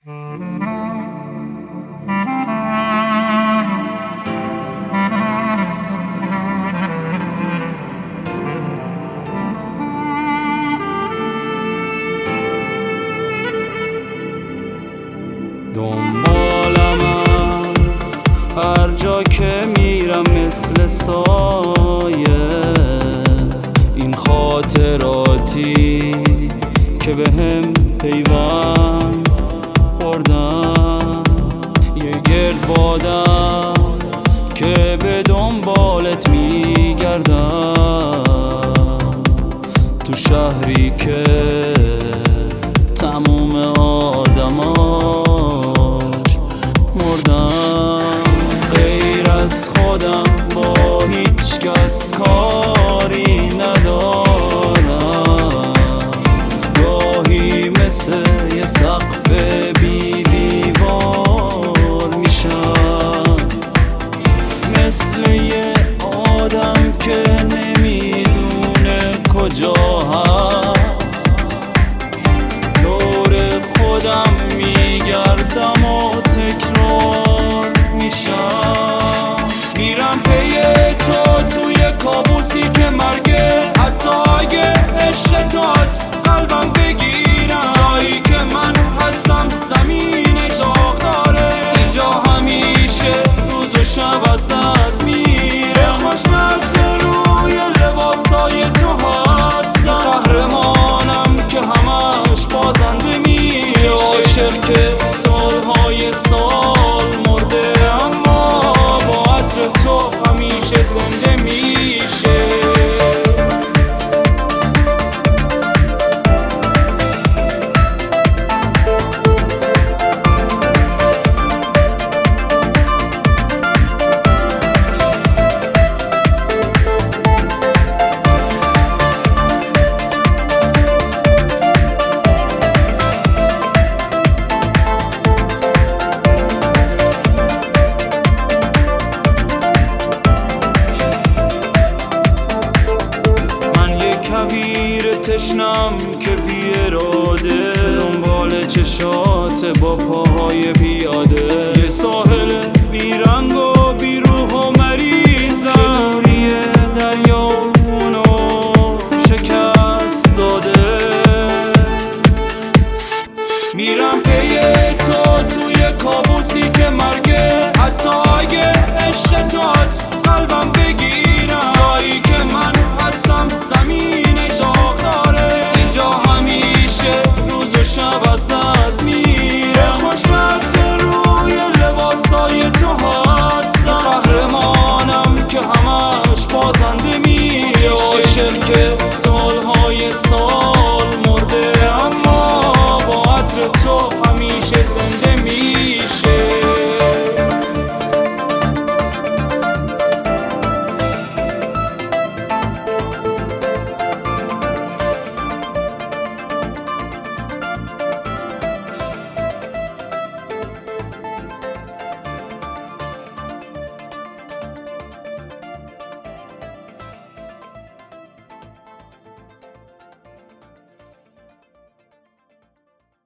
دنبالم هر جا که میرم مثل سایه، این خاطراتی که به هم پیوند خوردن، یه گرد بادم که به دنبالت میگردم، تو شهری که تموم آدماش مردن. غیر از خودم با هیچ کس کاری ندارم، گاهی مثل یه سقف بی دیوار میشم، مثل یه آدم که نمیدونه کجا هست، دور خودم میگردم و تکرار میشم. میرم پی تو توی کابوسی که مرگه، حتی اگه عشق تو از قلبم بگیرم، جایی که من هستم زمین داغ داره، اینجا همیشه روز و شب از دست میره. خوشبخت روی لباسای تو هستم، قهرمانم که همش بازنده میشه، عاشق که سالهای سال مرده اما با عطر تو همیشه زنده میشه. کویر تشنم که بی اراده دنبال چشات با پاهای پیاده، یه ساحل بیرنگ و بی روح و مریضم که دوری دریا اونو شکست داده. میرم پی تو توی کابوسی که مرگه، حتی اگه عشق تو از قلبم بگیرم، جایی که من هستم زمین داغ داره، اینجا همیشه روز و شب از دست میره. خوشبخت روی لباسای تو هستم، قهرمانم که همش بازنده میشه، عاشق که